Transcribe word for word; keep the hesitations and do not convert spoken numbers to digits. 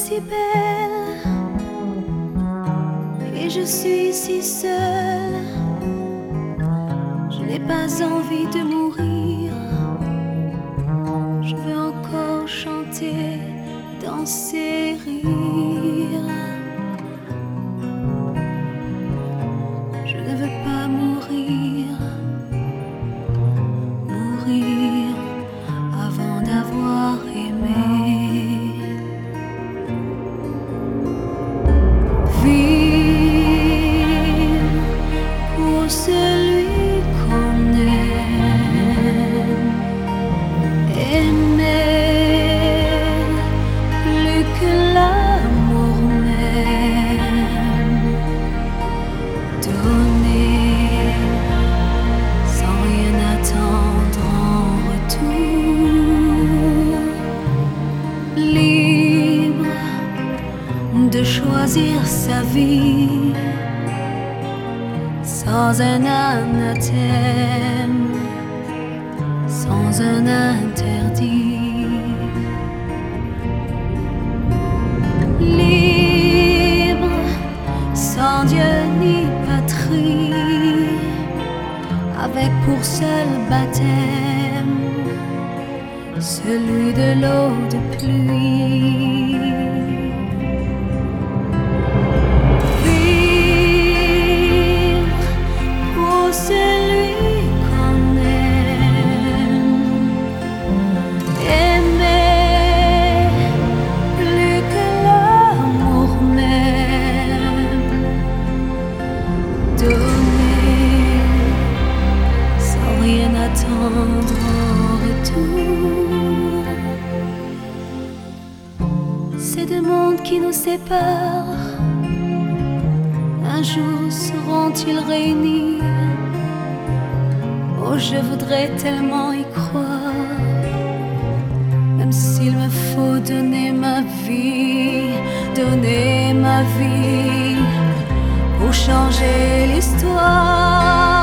si belle et je suis si seule. Je n'ai pas envie de mourir. Je veux encore chanter, danser, rire. Je ne veux pas mourir, mourir avant d'avoir aimé. Vivre pour celui qu'on aime, aimer plus que l'amour même, donner sans rien attendre en retour, libre de choisir sa vie sans un anathème, sans un interdit, libre sans Dieu ni patrie, avec pour seul baptême celui de l'eau de pluie. Celui qu'on aime, aimer plus que l'amour même, donner sans rien attendre en retour. Ces deux mondes qui nous séparent, un jour seront-ils réunis? Oh, je voudrais tellement y croire, même s'il me faut donner ma vie, donner ma vie pour changer l'histoire.